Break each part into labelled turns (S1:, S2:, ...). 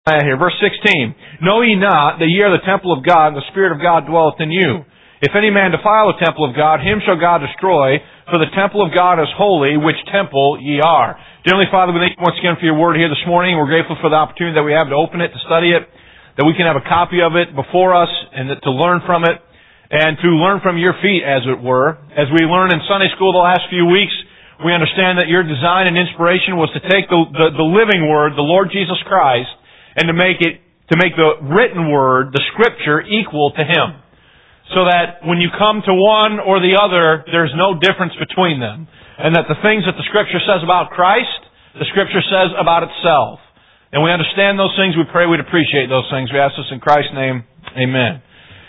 S1: Here, verse 16. Know ye not that ye are the temple of God, and the Spirit of God dwelleth in you? If any man defile the temple of God, him shall God destroy, for the temple of God is holy, which temple ye are. Dear Heavenly Father, we thank you once again for your word here this morning. We're grateful for the opportunity that we have to open it, to study it, that we can have a copy of it before us, and to learn from it, and to learn from your feet, as it were. As we learned in Sunday school the last few weeks, we understand that your design and inspiration was to take the living word, the Lord Jesus Christ, and to make the written word, the Scripture, equal to Him. So that when you come to one or the other, there's no difference between them. And that the things that the Scripture says about Christ, the Scripture says about itself. And we understand those things. We pray we'd appreciate those things. We ask this in Christ's name. Amen.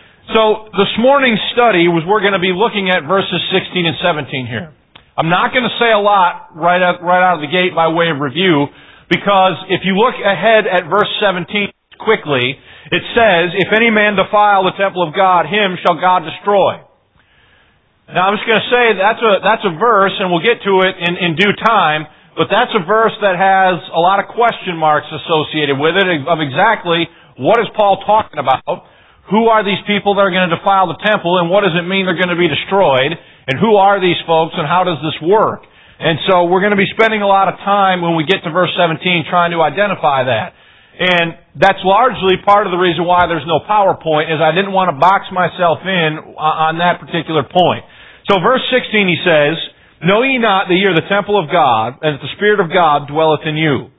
S1: So this morning's study was we're going to be looking at verses 16 and 17 here. I'm not going to say a lot right out of the gate by way of review, because if you look ahead at verse 17 quickly, it says, if any man defile the temple of God, him shall God destroy. Now I'm just going to say that's a verse, and we'll get to it in due time, but that's a verse that has a lot of question marks associated with it of exactly what is Paul talking about, who are these people that are going to defile the temple, and what does it mean they're going to be destroyed, and who are these folks, and how does this work? And so we're going to be spending a lot of time when we get to verse 17 trying to identify that. And that's largely part of the reason why there's no PowerPoint, is I didn't want to box myself in on that particular point. So verse 16 he says, Know ye not that ye are the temple of God, and that the Spirit of God dwelleth in you?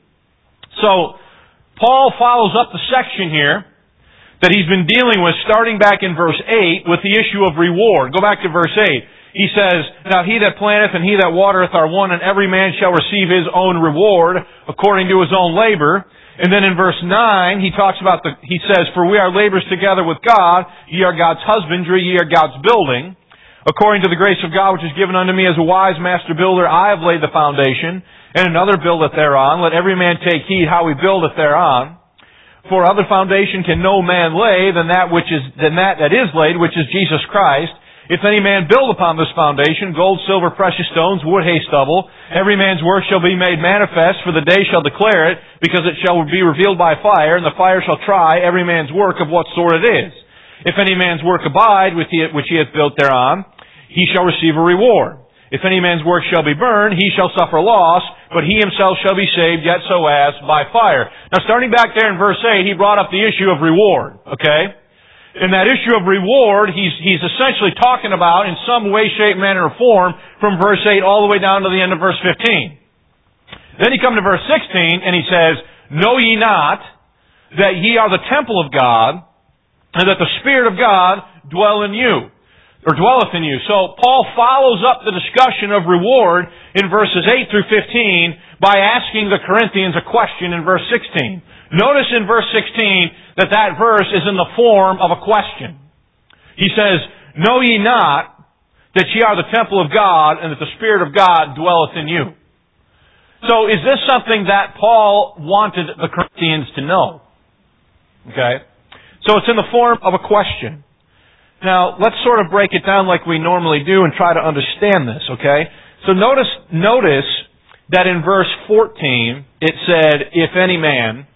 S1: So Paul follows up the section here that he's been dealing with starting back in verse 8 with the issue of reward. Go back to verse 8. He says, Now he that planteth and he that watereth are one, and every man shall receive his own reward according to his own labor. And then in verse 9, he says, For we are laborers together with God, ye are God's husbandry, ye are God's building. According to the grace of God which is given unto me as a wise master builder, I have laid the foundation, and another buildeth thereon. Let every man take heed how he buildeth thereon. For other foundation can no man lay than that that is laid, which is Jesus Christ. If any man build upon this foundation, gold, silver, precious stones, wood, hay, stubble, every man's work shall be made manifest, for the day shall declare it, because it shall be revealed by fire, and the fire shall try every man's work of what sort it is. If any man's work abide, which he hath built thereon, he shall receive a reward. If any man's work shall be burned, he shall suffer loss, but he himself shall be saved, yet so as by fire. Now starting back there in verse 8, he brought up the issue of reward, okay? In that issue of reward, he's essentially talking about, in some way, shape, manner, or form, from verse 8 all the way down to the end of verse 15. Then he comes to verse 16, and he says, Know ye not that ye are the temple of God, and that the Spirit of God dwelleth in you? So Paul follows up the discussion of reward in verses 8 through 15 by asking the Corinthians a question in verse 16. Notice in verse 16 that verse is in the form of a question. He says, Know ye not that ye are the temple of God, and that the Spirit of God dwelleth in you? So is this something that Paul wanted the Corinthians to know? Okay. So it's in the form of a question. Now, let's sort of break it down like we normally do and try to understand this, okay? So notice that in verse 14, it said, if any man's.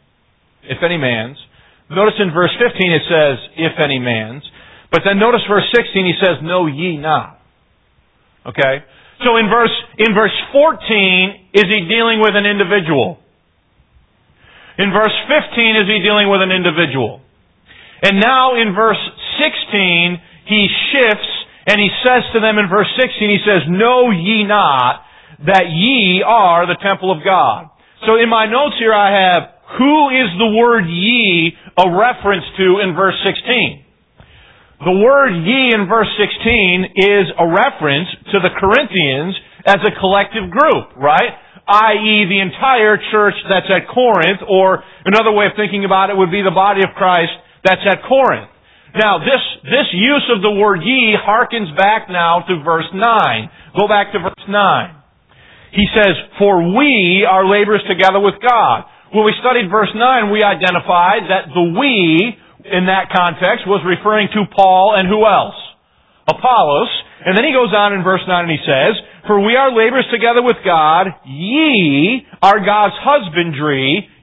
S1: Notice in verse 15 it says, if any man's. But then notice verse 16, he says, know ye not. Okay? So in verse 14, is he dealing with an individual? In verse 15, is he dealing with an individual? And now in verse 16, he shifts and he says to them in verse 16, he says, know ye not that ye are the temple of God. So in my notes here I have, who is the word ye a reference to in verse 16? The word ye in verse 16 is a reference to the Corinthians as a collective group, right? I.e. the entire church that's at Corinth, or another way of thinking about it would be the body of Christ that's at Corinth. Now, this use of the word ye harkens back now to verse 9. Go back to verse 9. He says, for we are laborers together with God. When we studied verse 9, we identified that the we, in that context, was referring to Paul and who else? Apollos. And then he goes on in verse 9 and he says, for we are laborers together with God, ye are God's husbandry,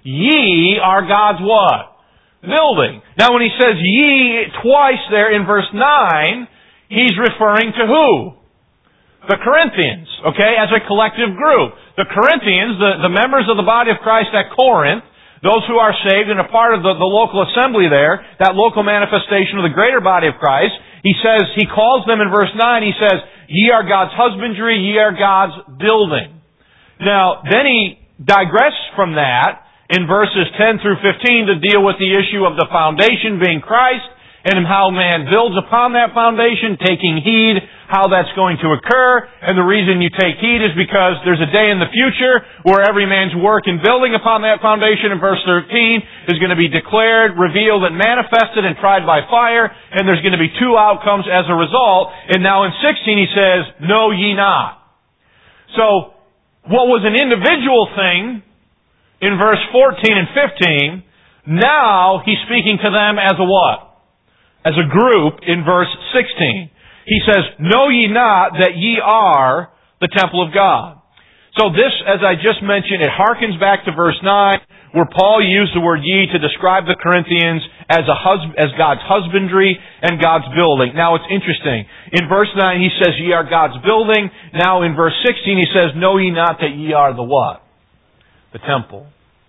S1: Ye are God's what? Building. Now when he says ye twice there in verse 9, he's referring to who? The Corinthians, okay, as a collective group. The Corinthians, the members of the body of Christ at Corinth, those who are saved and a part of the local assembly there, that local manifestation of the greater body of Christ, he says, he calls them in verse 9, he says, ye are God's husbandry, ye are God's building. Now, then he digresses from that in verses 10 through 15 to deal with the issue of the foundation being Christ and how man builds upon that foundation, taking heed how that's going to occur. And the reason you take heed is because there's a day in the future where every man's work in building upon that foundation in verse 13 is going to be declared, revealed, and manifested and tried by fire. And there's going to be two outcomes as a result. And now in 16 he says, know ye not. So, what was an individual thing in verse 14 and 15, now he's speaking to them as a what? As a group in verse 16. He says, know ye not that ye are the temple of God. So this, as I just mentioned, it harkens back to verse 9, where Paul used the word ye to describe the Corinthians as God's husbandry and God's building. Now it's interesting. In verse 9 he says, ye are God's building. Now in verse 16 he says, know ye not that ye are the what? The temple.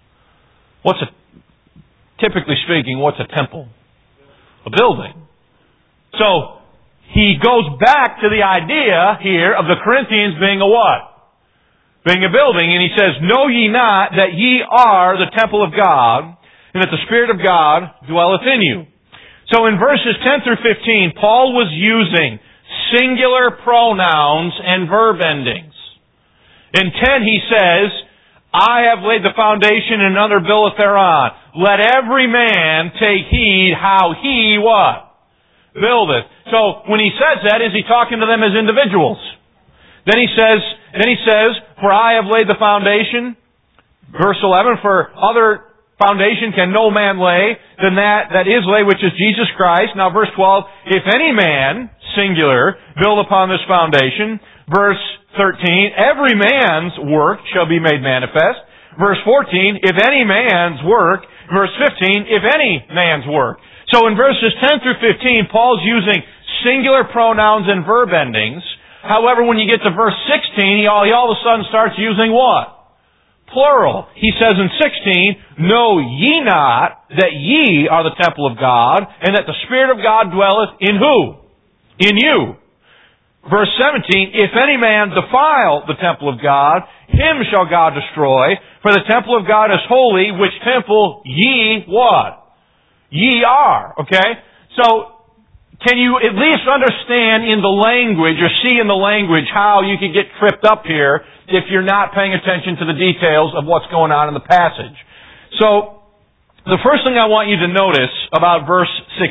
S1: Typically speaking, what's a temple? A building. So, he goes back to the idea here of the Corinthians being a what? Being a building. And he says, know ye not that ye are the temple of God, and that the Spirit of God dwelleth in you. So in verses 10 through 15, Paul was using singular pronouns and verb endings. In 10 he says, I have laid the foundation and another buildeth thereon. Let every man take heed how he what? Buildeth. So when he says that, is he talking to them as individuals? Then he says, for I have laid the foundation. Verse 11, for other foundation can no man lay than that is laid, which is Jesus Christ. Now verse 12, if any man, singular, build upon this foundation. Verse 13, every man's work shall be made manifest. Verse 14, if any man's work. Verse 15, if any man's work. So in verses 10 through 15, Paul's using singular pronouns and verb endings. However, when you get to verse 16, he all of a sudden starts using what? Plural. He says in 16, know ye not that ye are the temple of God, and that the Spirit of God dwelleth in who? In you. Verse 17, if any man defile the temple of God, him shall God destroy, for the temple of God is holy, which temple ye what? Ye are. Okay? So, can you at least understand in the language, or see in the language, how you could get tripped up here if you're not paying attention to the details of what's going on in the passage? So, the first thing I want you to notice about verse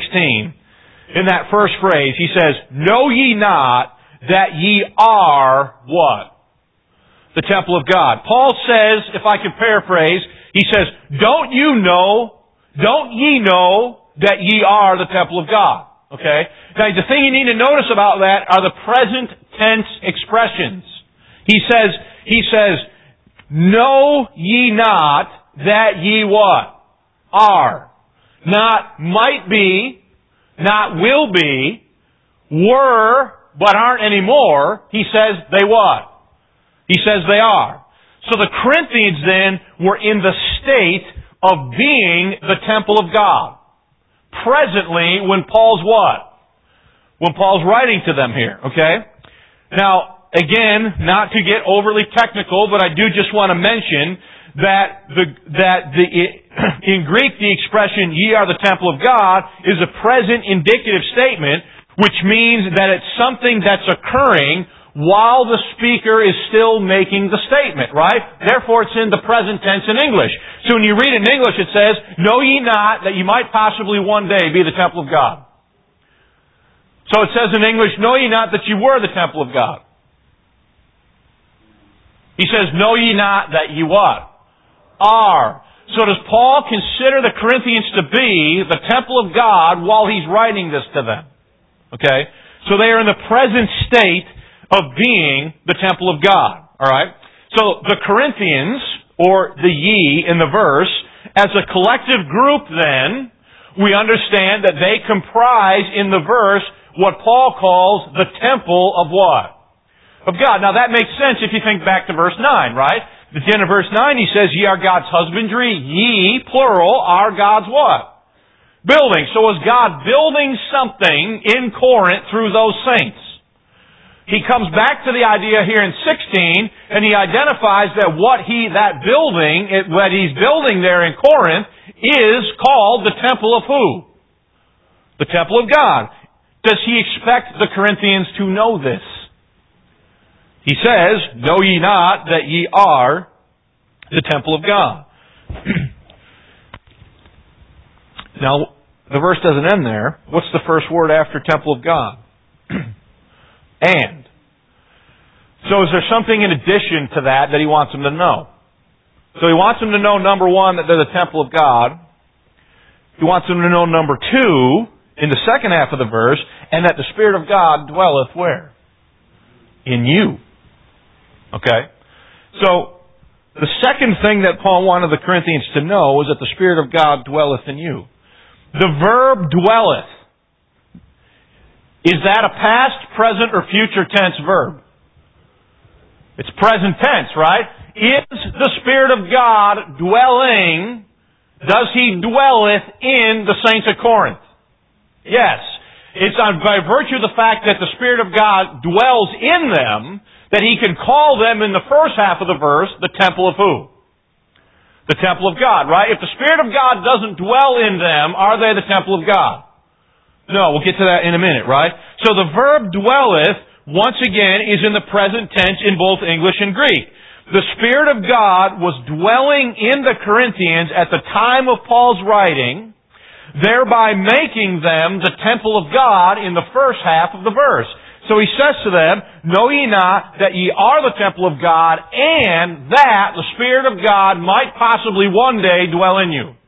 S1: 16, in that first phrase, he says, know ye not that ye are what? The temple of God. Paul says, if I could paraphrase, he says, don't ye know that ye are the temple of God? Okay? Now, the thing you need to notice about that are the present tense expressions. He says, know ye not that ye what? Are. Not might be, not will be, were, but aren't anymore. He says they what? He says they are. So the Corinthians then were in the state of being the temple of God. Presently, when Paul's what? When Paul's writing to them here, okay? Now, again, not to get overly technical, but I do just want to mention that in Greek the expression, ye are the temple of God, is a present indicative statement, which means that it's something that's occurring while the speaker is still making the statement, right? Therefore, it's in the present tense in English. So when you read in English, it says, know ye not that you might possibly one day be the temple of God. So it says in English, know ye not that you were the temple of God. He says, know ye not that ye what? Are. So does Paul consider the Corinthians to be the temple of God while he's writing this to them? Okay? So they are in the present state of being the temple of God. Alright? So the Corinthians, or the ye in the verse, As a collective group then, we understand that they comprise in the verse what Paul calls the temple of what? Of God. Now that makes sense if you think back to verse 9, right? At the end of verse 9 he says, ye are God's husbandry, ye, plural, are God's what? Building. So is God building something in Corinth through those saints? He comes back to the idea here in 16, and he identifies that that building, what he's building there in Corinth, is called the temple of who? The temple of God. Does he expect the Corinthians to know this? He says, know ye not that ye are the temple of God. Now, the verse doesn't end there. What's the first word after temple of God? And. So is there something in addition to that he wants them to know? So he wants them to know, number one, that they're the temple of God. He wants them to know, number two, in the second half of the verse, and that the Spirit of God dwelleth where? In you. Okay? So, the second thing that Paul wanted the Corinthians to know is that the Spirit of God dwelleth in you. The verb dwelleth. Is that a past, present, or future tense verb? It's present tense, right? Is the Spirit of God dwelling? Does He dwelleth in the saints of Corinth? Yes. It's by virtue of the fact that the Spirit of God dwells in them that He can call them in the first half of the verse the temple of who? The temple of God, right? If the Spirit of God doesn't dwell in them, are they the temple of God? No, we'll get to that in a minute, right? So the verb dwelleth, once again, is in the present tense in both English and Greek. The Spirit of God was dwelling in the Corinthians at the time of Paul's writing, thereby making them the temple of God in the first half of the verse. So he says to them, know ye not that ye are the temple of God, and that the Spirit of God might possibly one day dwell in you.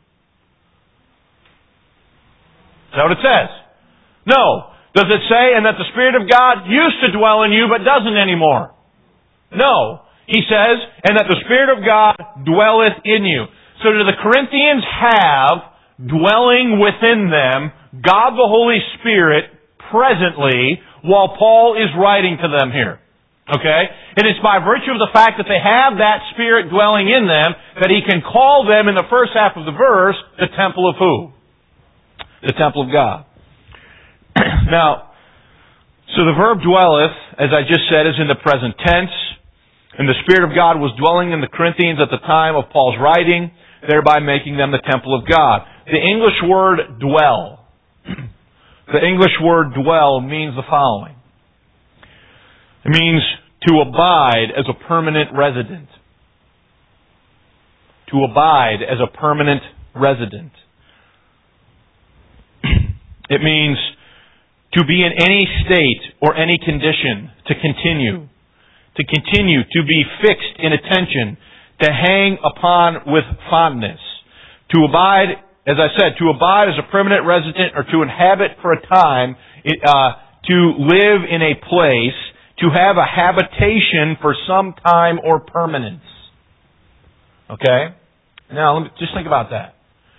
S1: Is that what it says? No. Does it say, and that the Spirit of God used to dwell in you, but doesn't anymore? No. He says, and that the Spirit of God dwelleth in you. So do the Corinthians have dwelling within them God the Holy Spirit presently while Paul is writing to them here? Okay? And it's by virtue of the fact that they have that Spirit dwelling in them that he can call them in the first half of the verse the temple of who? The temple of God. Now, so the verb dwelleth, as I just said, is in the present tense. And the Spirit of God was dwelling in the Corinthians at the time of Paul's writing, thereby making them the temple of God. The English word dwell. The English word dwell means the following. It means to abide as a permanent resident. To abide as a permanent resident. It means to be in any state or any condition, to continue. To continue, to be fixed in attention, to hang upon with fondness. To abide, as I said, to abide as a permanent resident or to inhabit for a time, to live in a place, to have a habitation for some time or permanence. Okay? Now, just think about that.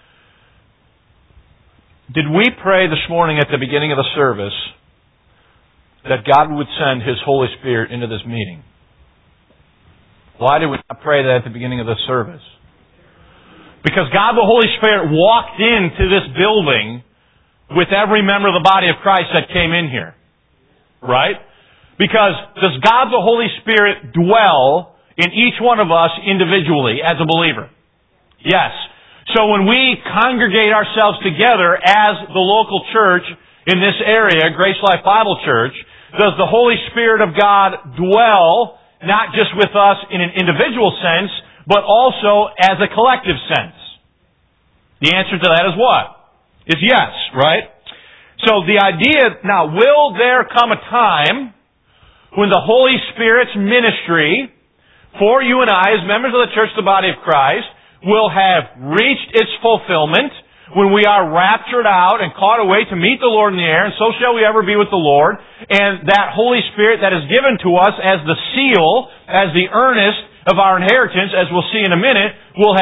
S1: Did we pray this morning at the beginning of the service that God would send His Holy Spirit into this meeting? Why did we not pray that at the beginning of the service? Because God the Holy Spirit walked into this building with every member of the body of Christ that came in here. Right? Because does God the Holy Spirit dwell in each one of us individually as a believer? Yes. So when we congregate ourselves together as the local church in this area, Grace Life Bible Church, does the Holy Spirit of God dwell not just with us in an individual sense, but also as a collective sense? The answer to that is what? Is yes, right? So the idea, now, will there come a time when the Holy Spirit's ministry for you and I as members of the church, the body of Christ, will have reached its fulfillment when we are raptured out and caught away to meet the Lord in the air, and so shall we ever be with the Lord, and that Holy Spirit that is given to us as the seal, as the earnest of our inheritance, as we'll see in a minute, will have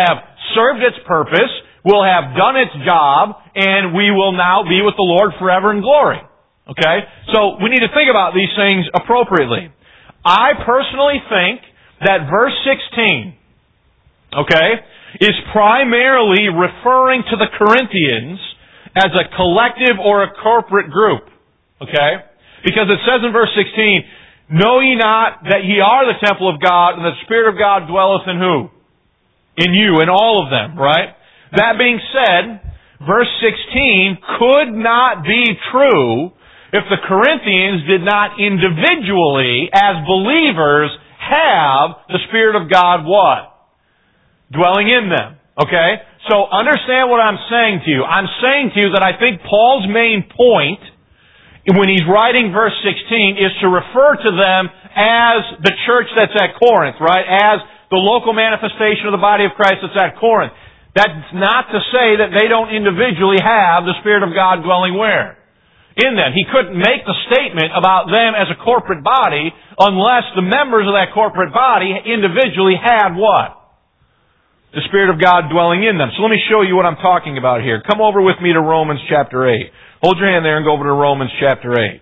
S1: served its purpose, will have done its job, and we will now be with the Lord forever in glory. Okay? So we need to think about these things appropriately. I personally think that verse 16, okay, is primarily referring to the Corinthians as a collective or a corporate group. Okay? Because it says in verse 16, know ye not that ye are the temple of God, and the Spirit of God dwelleth in who? In you, in all of them, right? That being said, verse 16 could not be true if the Corinthians did not individually, as believers, have the Spirit of God what? Dwelling in them. Okay? So understand what I'm saying to you. I'm saying to you that I think Paul's main point when he's writing verse 16 is to refer to them as the church that's at Corinth, right? As the local manifestation of the body of Christ that's at Corinth. That's not to say that they don't individually have the Spirit of God dwelling where? In them. He couldn't make the statement about them as a corporate body unless the members of that corporate body individually had what? The Spirit of God dwelling in them. So let me show you what I'm talking about here. Come over with me to Romans chapter 8. Hold your hand there and go over to Romans chapter 8.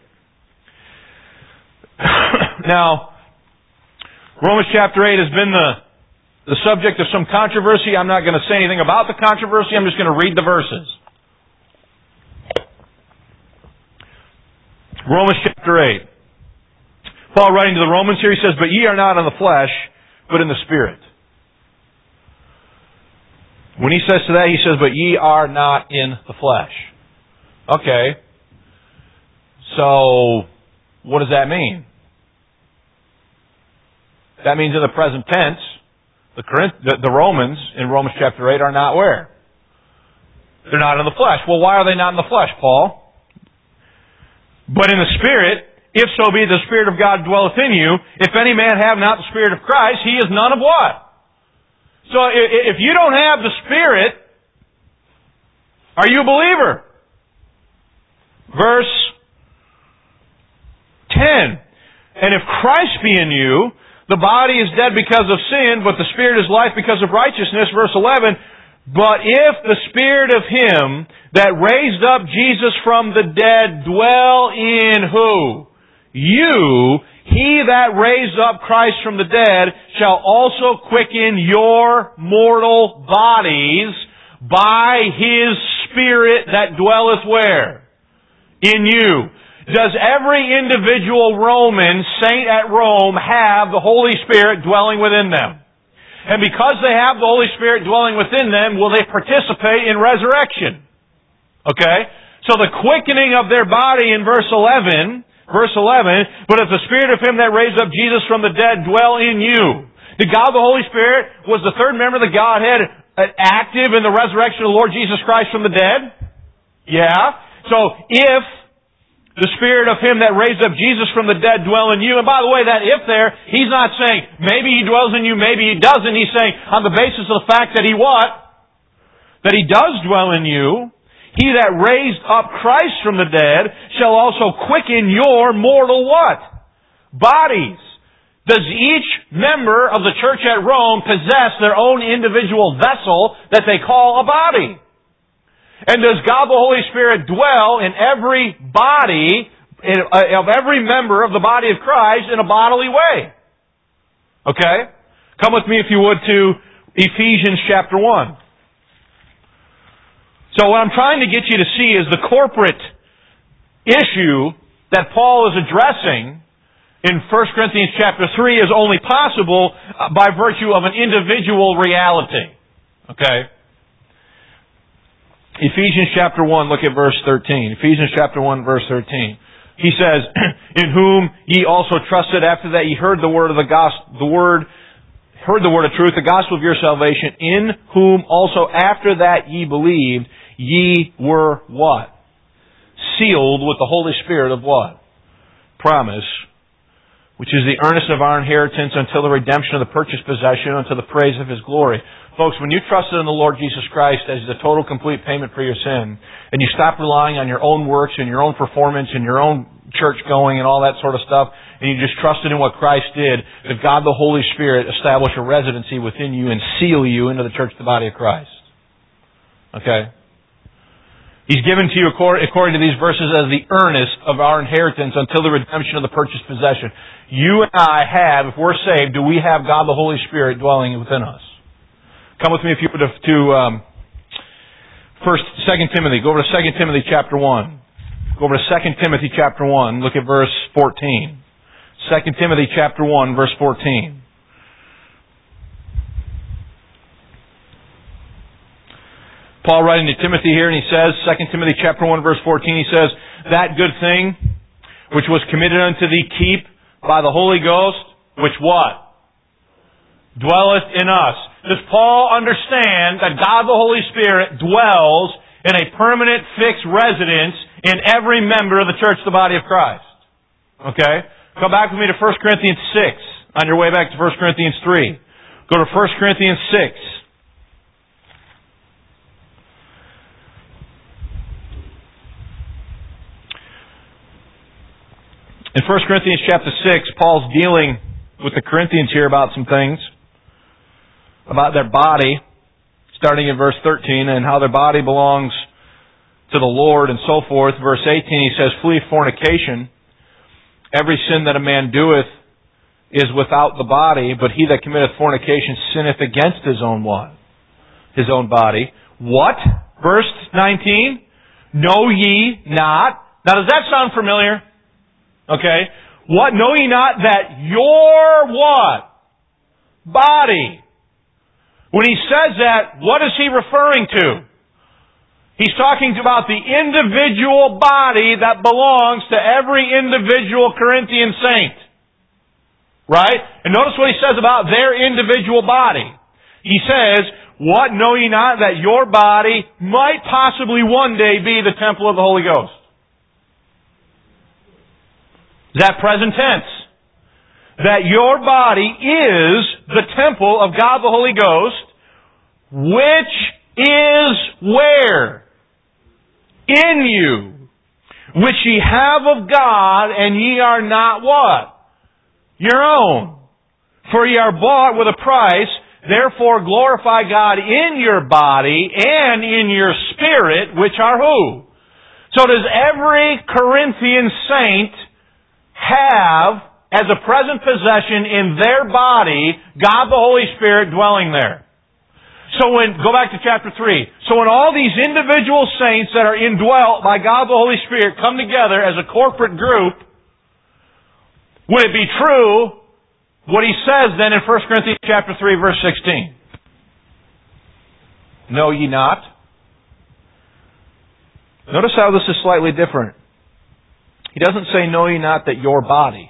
S1: Now, Romans chapter 8 has been the subject of some controversy. I'm not going to say anything about the controversy. I'm just going to read the verses. Romans chapter 8. Paul writing to the Romans here, he says, but ye are not in the flesh, but in the Spirit. When he says to that, he says, but ye are not in the flesh. Okay. So, what does that mean? That means in the present tense, the Romans in Romans chapter 8 are not where? They're not in the flesh. Well, why are they not in the flesh, Paul? But in the Spirit, if so be the Spirit of God dwelleth in you, if any man have not the Spirit of Christ, he is none of what? So if you don't have the Spirit, are you a believer? Verse 10. And if Christ be in you, the body is dead because of sin, but the Spirit is life because of righteousness. Verse 11. But if the Spirit of Him that raised up Jesus from the dead dwell in who? You, He that raised up Christ from the dead shall also quicken your mortal bodies by His Spirit that dwelleth where? In you. Does every individual Roman saint at Rome have the Holy Spirit dwelling within them? And because they have the Holy Spirit dwelling within them, will they participate in resurrection? Okay? So the quickening of their body in verse 11, but if the Spirit of Him that raised up Jesus from the dead dwell in you. Did God the Holy Spirit, was the third member of the Godhead active in the resurrection of the Lord Jesus Christ from the dead? Yeah. So if the Spirit of Him that raised up Jesus from the dead dwell in you. And by the way, that if there, He's not saying, maybe He dwells in you, maybe He doesn't. He's saying, on the basis of the fact that He what? That He does dwell in you. He that raised up Christ from the dead shall also quicken your mortal what? Bodies. Does each member of the church at Rome possess their own individual vessel that they call a body? And does God the Holy Spirit dwell in every body of every member of the body of Christ in a bodily way? Okay? Come with me, if you would, to Ephesians chapter 1. So what I'm trying to get you to see is the corporate issue that Paul is addressing in 1 Corinthians chapter 3 is only possible by virtue of an individual reality. Okay? Ephesians chapter 1, look at verse 13. Ephesians chapter 1, verse 13. He says, in whom ye also trusted after that ye heard the word of the gospel, heard the word of truth, the gospel of your salvation, in whom also after that ye believed, ye were what? Sealed with the Holy Spirit of what? Promise, which is the earnest of our inheritance until the redemption of the purchased possession, unto the praise of His glory. Folks, when you trusted in the Lord Jesus Christ as the total complete payment for your sin, and you stop relying on your own works and your own performance and your own church going and all that sort of stuff, and you just trusted in what Christ did, that God the Holy Spirit establish a residency within you and seal you into the church, the body of Christ. Okay? He's given to you, according to these verses, as the earnest of our inheritance until the redemption of the purchased possession. You and I have, if we're saved, do we have God the Holy Spirit dwelling within us? Come with me, if you would, to 2 Timothy. Go over to 2 Timothy chapter 1. Go over to 2 Timothy chapter 1. Look at verse 14. 2 Timothy chapter 1, verse 14. Paul writing to Timothy here, and he says, 2 Timothy chapter 1, verse 14, he says, that good thing which was committed unto thee keep by the Holy Ghost, which what? Dwelleth in us. Does Paul understand that God the Holy Spirit dwells in a permanent fixed residence in every member of the church, the body of Christ? Okay? Come back with me to 1 Corinthians 6, on your way back to 1 Corinthians 3. Go to 1 Corinthians 6. In 1 Corinthians chapter 6, Paul's dealing with the Corinthians here about some things, about their body, starting in verse 13, and how their body belongs to the Lord and so forth. Verse 18, he says, flee fornication. Every sin that a man doeth is without the body, but he that committeth fornication sinneth against his own what? His own body. What? Verse 19, know ye not. Now does that sound familiar? Okay. What? Know ye not that your what? Body. When he says that, what is he referring to? He's talking about the individual body that belongs to every individual Corinthian saint. Right? And notice what he says about their individual body. He says, what? Know ye not that your body might possibly one day be the temple of the Holy Ghost? Is that present tense? That your body is the temple of God the Holy Ghost, which is where? In you. Which ye have of God, and ye are not what? Your own. For ye are bought with a price, therefore glorify God in your body and in your spirit, which are who? So does every Corinthian saint have, as a present possession in their body, God the Holy Spirit dwelling there? So go back to chapter 3. So when all these individual saints that are indwelt by God the Holy Spirit come together as a corporate group, would it be true what he says then in 1 Corinthians chapter 3, verse 16? Know ye not? Notice how this is slightly different. He doesn't say, know ye not that your body.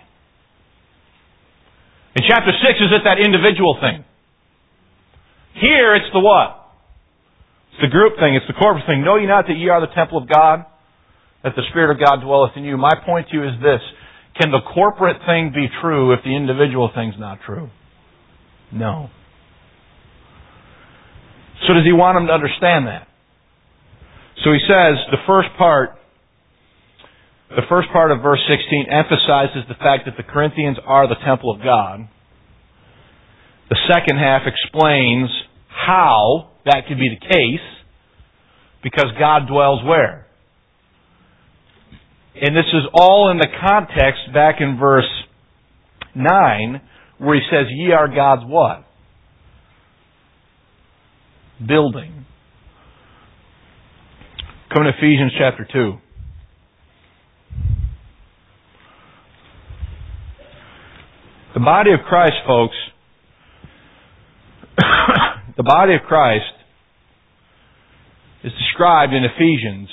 S1: In chapter 6, is it that individual thing? Here, it's the what? It's the group thing. It's the corporate thing. Know ye not that ye are the temple of God, that the Spirit of God dwelleth in you? My point to you is this. Can the corporate thing be true if the individual thing's not true? No. So does he want them to understand that? So he says, the first part of verse 16 emphasizes the fact that the Corinthians are the temple of God. The second half explains how that could be the case, because God dwells where? And this is all in the context back in verse 9, where he says, ye are God's what? Building. Come to Ephesians chapter 2. The body of Christ, folks, the body of Christ is described in Ephesians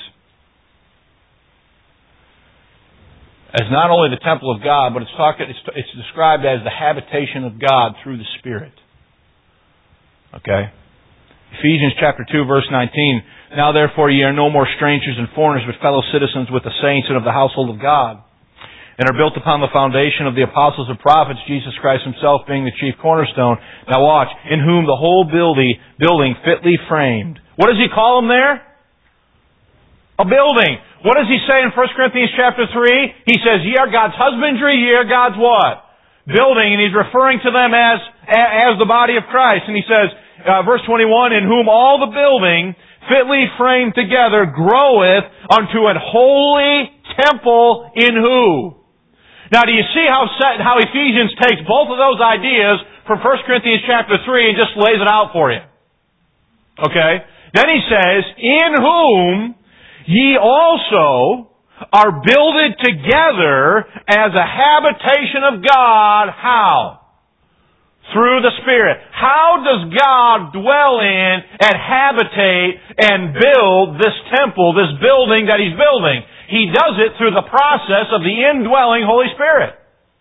S1: as not only the temple of God, but it's described as the habitation of God through the Spirit. Okay? Ephesians chapter 2, verse 19. Now therefore ye are no more strangers and foreigners, but fellow citizens with the saints and of the household of God, and are built upon the foundation of the apostles and prophets, Jesus Christ himself being the chief cornerstone. Now watch, in whom the whole building fitly framed. What does he call them there? A building. What does he say in 1 Corinthians chapter 3? He says, ye are God's husbandry, ye are God's what? Building, and he's referring to them as the body of Christ. And he says, verse 21, in whom all the building, fitly framed together, groweth unto an holy temple in who? Now, do you see how Ephesians takes both of those ideas from 1 Corinthians chapter 3 and just lays it out for you? Okay? Then he says, in whom ye also are builded together as a habitation of God. How? Through the Spirit. How does God dwell in and habitate and build this temple, this building that He's building? He does it through the process of the indwelling Holy Spirit.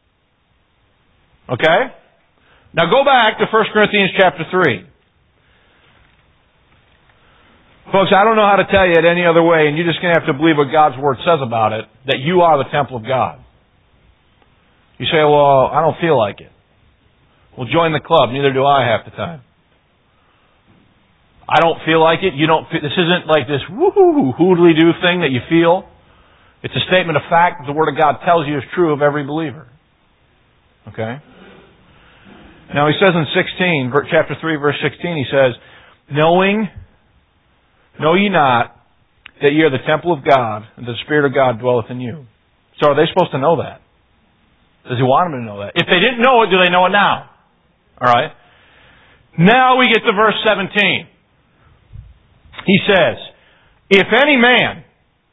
S1: Okay? Now go back to 1 Corinthians chapter 3. Folks, I don't know how to tell you it any other way, and you're just going to have to believe what God's Word says about it, that you are the temple of God. You say, well, I don't feel like it. Well, join the club. Neither do I half the time. I don't feel like it. You don't. This isn't like this woo-hoo, hoodly-doo thing that you feel. It's a statement of fact that the Word of God tells you is true of every believer. Okay? Now, he says in chapter 3, verse 16, he says, Know ye not that ye are the temple of God, and the Spirit of God dwelleth in you? So are they supposed to know that? Does He want them to know that? If they didn't know it, do they know it now? Alright? Now we get to verse 17. He says, if any man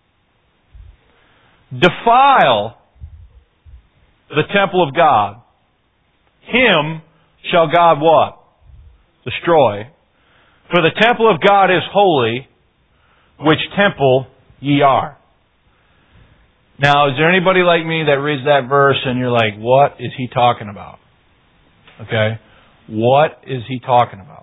S1: defile the temple of God, him shall God what? Destroy. For the temple of God is holy, which temple ye are. Now, is there anybody like me that reads that verse and you're like, what is he talking about? Okay? What is he talking about?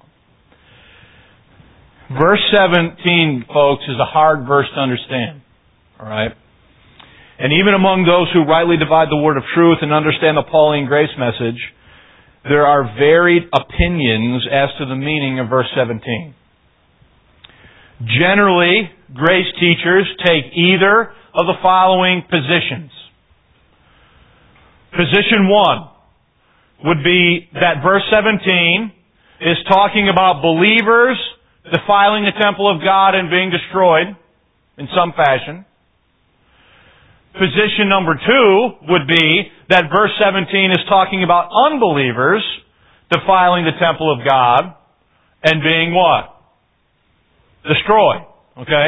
S1: Verse 17, folks, is a hard verse to understand. Alright? And even among those who rightly divide the word of truth and understand the Pauline grace message, there are varied opinions as to the meaning of verse 17. Generally, grace teachers take either of the following positions. Position 1 would be that verse 17 is talking about believers defiling the temple of God and being destroyed in some fashion. Position number 2 would be that verse 17 is talking about unbelievers defiling the temple of God and being what? Destroyed. Okay?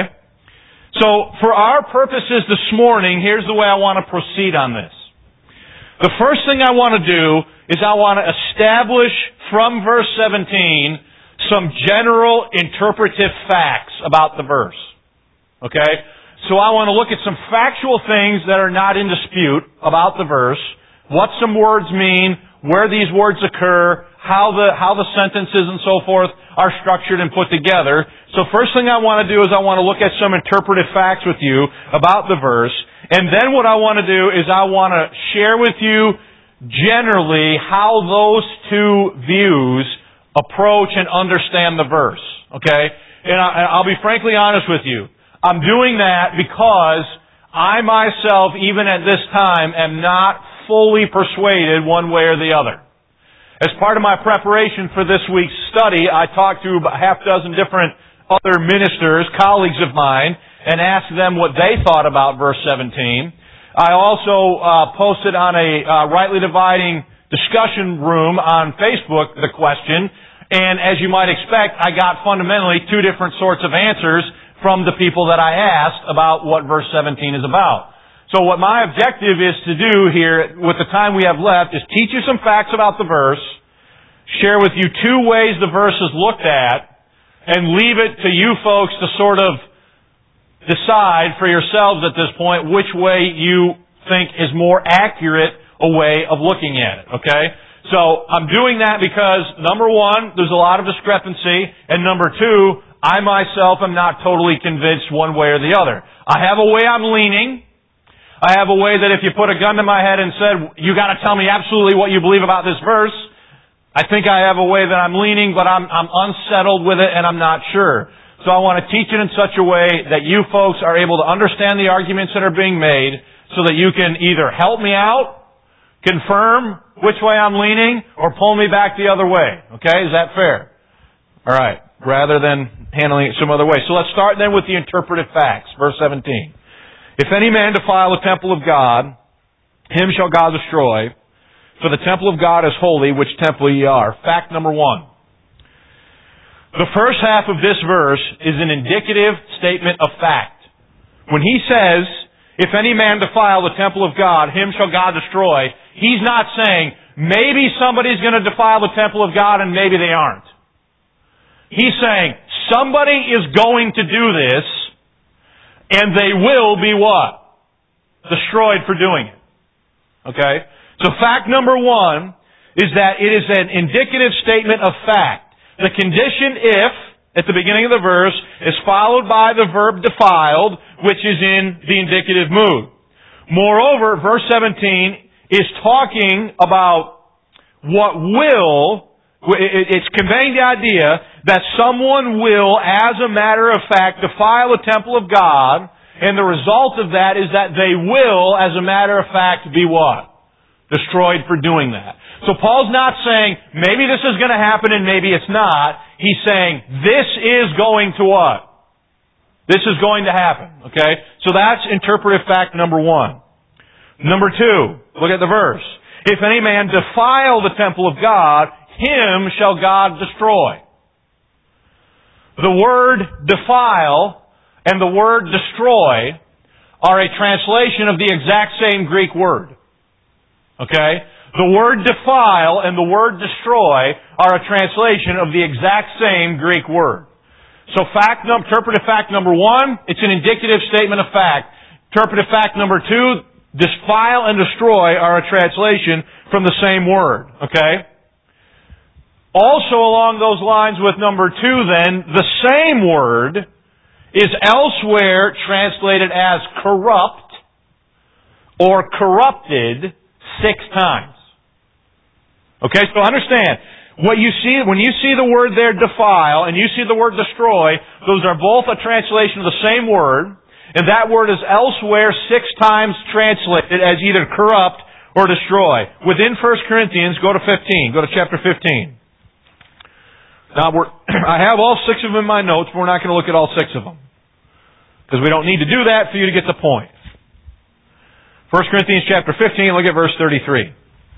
S1: So, for our purposes this morning, here's the way I want to proceed on this. The first thing I want to do is I want to establish from verse 17 some general interpretive facts about the verse. Okay? So I want to look at some factual things that are not in dispute about the verse, what some words mean, where these words occur, how the sentences and so forth are structured and put together. So first thing I want to do is I want to look at some interpretive facts with you about the verse. And then what I want to do is I want to share with you generally how those two views approach and understand the verse. Okay? And I'll be frankly honest with you. I'm doing that because I myself, even at this time, am not fully persuaded one way or the other. As part of my preparation for this week's study, I talked to about half a dozen different other ministers, colleagues of mine, and asked them what they thought about verse 17. I also posted on a Rightly Dividing discussion room on Facebook the question, and as you might expect, I got fundamentally two different sorts of answers from the people that I asked about what verse 17 is about. So what my objective is to do here, with the time we have left, is teach you some facts about the verse, share with you two ways the verse is looked at, and leave it to you folks to sort of decide for yourselves at this point which way you think is more accurate a way of looking at it. Okay? So I'm doing that because, number one, there's a lot of discrepancy, and number two, I myself am not totally convinced one way or the other. I have a way I'm leaning. I have a way that if you put a gun to my head and said, you got to tell me absolutely what you believe about this verse, I think I have a way that I'm leaning, but I'm unsettled with it and I'm not sure. So I want to teach it in such a way that you folks are able to understand the arguments that are being made so that you can either help me out, confirm which way I'm leaning, or pull me back the other way. Okay? Is that fair? All right. Rather than handling it some other way. So let's start then with the interpretive facts. Verse 17. If any man defile the temple of God, him shall God destroy. For the temple of God is holy, which temple ye are. Fact number one. The first half of this verse is an indicative statement of fact. When he says, if any man defile the temple of God, him shall God destroy, he's not saying, maybe somebody's going to defile the temple of God and maybe they aren't. He's saying, somebody is going to do this, and they will be what? Destroyed for doing it. Okay? So fact number one is that it is an indicative statement of fact. The condition if, at the beginning of the verse, is followed by the verb defiled, which is in the indicative mood. Moreover, verse 17 is talking about what will, it's conveying the idea that someone will, as a matter of fact, defile the temple of God, and the result of that is that they will, as a matter of fact, be what? Destroyed for doing that. So Paul's not saying, maybe this is going to happen and maybe it's not. He's saying, this is going to what? This is going to happen. Okay? So that's interpretive fact number one. Number two, look at the verse. If any man defile the temple of God, him shall God destroy. The word defile and the word destroy are a translation of the exact same Greek word. Okay? The word defile and the word destroy are a translation of the exact same Greek word. So interpretive fact number one, it's an indicative statement of fact. Interpretive fact number two, defile and destroy are a translation from the same word. Okay? Also along those lines with number two then, the same word is elsewhere translated as corrupt or corrupted 6 times. Okay, so understand, what you see, when you see the word there defile and you see the word destroy, those are both a translation of the same word, and that word is elsewhere 6 times translated as either corrupt or destroy. Within 1 Corinthians, go to chapter 15. Now, I have all 6 of them in my notes, but we're not going to look at all 6 of them. Because we don't need to do that for you to get the point. 1 Corinthians chapter 15, look at verse 33.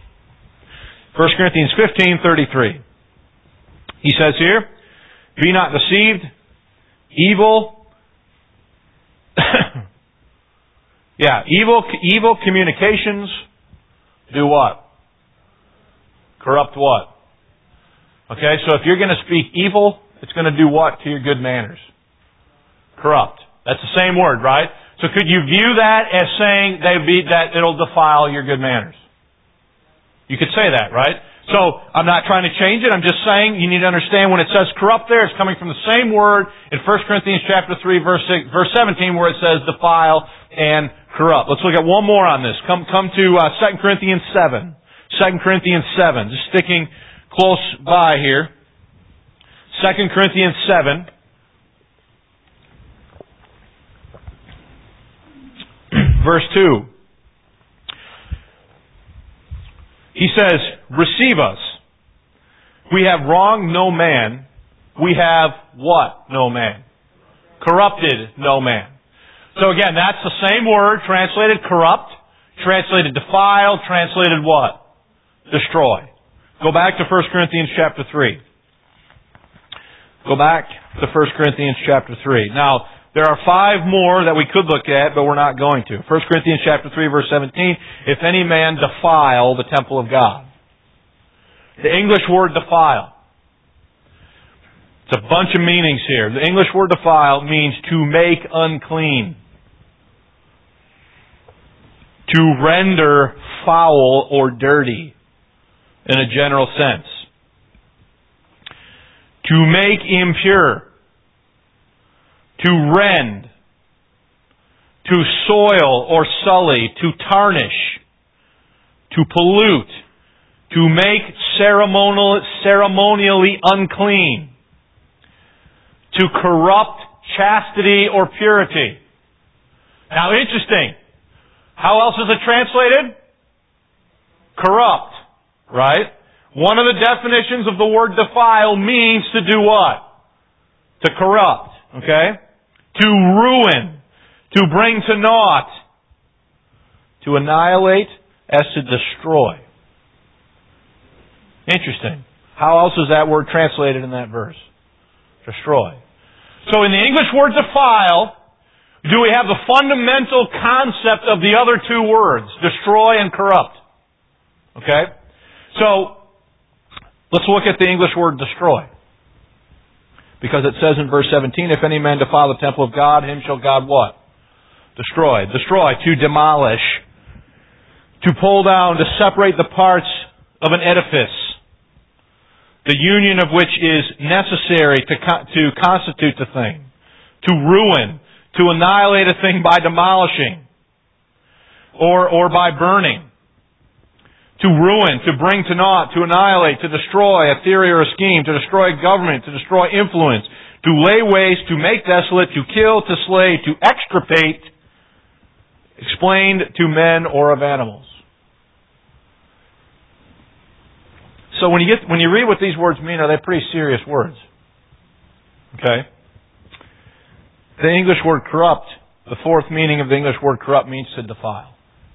S1: 1 Corinthians 15:33. He says here, be not deceived, evil communications do what? Corrupt what? Okay, so if you're going to speak evil, it's going to do what to your good manners? Corrupt. That's the same word, right? So could you view that as saying that it'll defile your good manners? You could say that, right? So I'm not trying to change it. I'm just saying you need to understand when it says corrupt there, it's coming from the same word in 1 Corinthians chapter 3, verse 17, where it says defile and corrupt. Let's look at one more on this. Come to 2 Corinthians 7. 2 Corinthians 7. Just sticking close by here. 2 Corinthians 7. Verse 2. He says, receive us. We have wronged no man. We have what? No man. Corrupted no man. So again, that's the same word, translated corrupt, translated defile, translated what? Destroy. Go back to 1 Corinthians chapter 3. Go back to 1 Corinthians chapter 3. Now, there are 5 more that we could look at, but we're not going to. 1 Corinthians chapter 3, verse 17, if any man defile the temple of God. The English word defile. It's a bunch of meanings here. The English word defile means to make unclean. To render foul or dirty in a general sense. To make impure. To rend, to soil or sully, to tarnish, to pollute, to make ceremonially unclean, to corrupt chastity, or purity. Now, interesting. How else is it translated? Corrupt. Right? One of the definitions of the word defile means to do what? To corrupt. Okay? To ruin. To bring to naught. To annihilate as to destroy. Interesting. How else is that word translated in that verse? Destroy. So in the English word defile, do we have the fundamental concept of the other two words, destroy and corrupt? Okay? So, let's look at the English word destroy. Because it says in verse 17, if any man defile the temple of God, him shall God what? Destroy. Destroy, to demolish. To pull down, to separate the parts of an edifice. The union of which is necessary to constitute the thing. To ruin. To annihilate a thing by demolishing. Or by burning. To ruin, to bring to naught, to annihilate, to destroy a theory or a scheme, to destroy government, to destroy influence, to lay waste, to make desolate, to kill, to slay, to extirpate, explained to men or of animals. So when you read what these words mean, are they pretty serious words? Okay? The English word corrupt, the fourth meaning of the English word corrupt means to defile.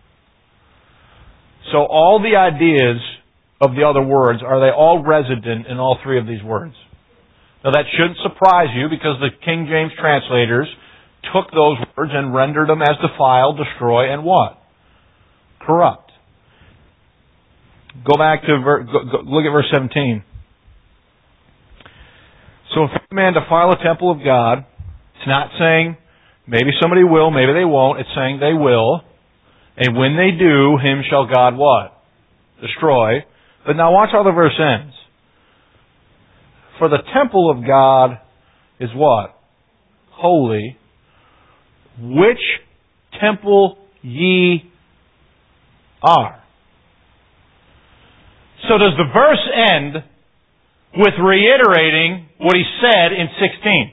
S1: So all the ideas of the other words, are they all resident in all three of these words? Now that shouldn't surprise you because the King James translators took those words and rendered them as defile, destroy, and what? Corrupt. Go back to look at verse 17. So if a man defile a temple of God, it's not saying maybe somebody will, maybe they won't. It's saying they will. And when they do, him shall God what? Destroy. But now watch how the verse ends. For the temple of God is what? Holy. Which temple ye are. So does the verse end with reiterating what he said in 16?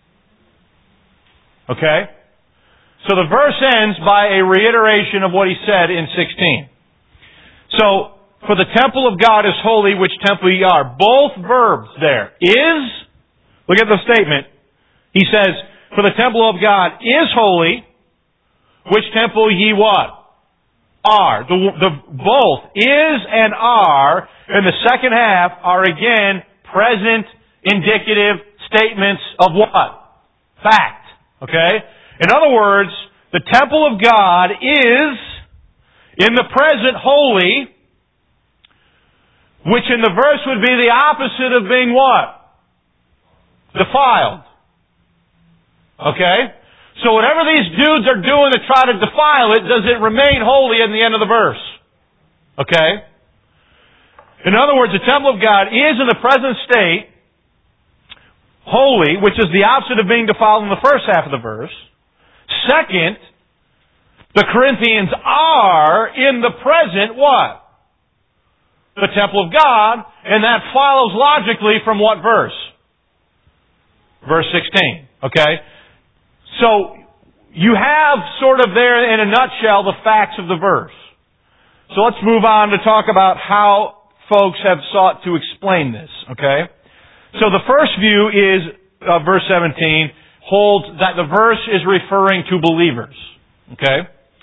S1: Okay? So the verse ends by a reiteration of what he said in 16. So, for the temple of God is holy, which temple ye are. Both verbs there. Is, look at the statement. He says, for the temple of God is holy, which temple ye what? Are. Both is and are in the second half are again present indicative statements of what? Fact. Okay? In other words, the temple of God is, in the present, holy, which in the verse would be the opposite of being what? Defiled. Okay? So whatever these dudes are doing to try to defile it, does it remain holy in the end of the verse? Okay? In other words, the temple of God is in the present state holy, which is the opposite of being defiled in the first half of the verse. Second, the Corinthians are in the present what? The temple of God, and that follows logically from what verse? Verse 16. Okay? So, you have sort of there in a nutshell the facts of the verse. So let's move on to talk about how folks have sought to explain this. Okay? So the first view is verse 17 holds that the verse is referring to believers. Okay?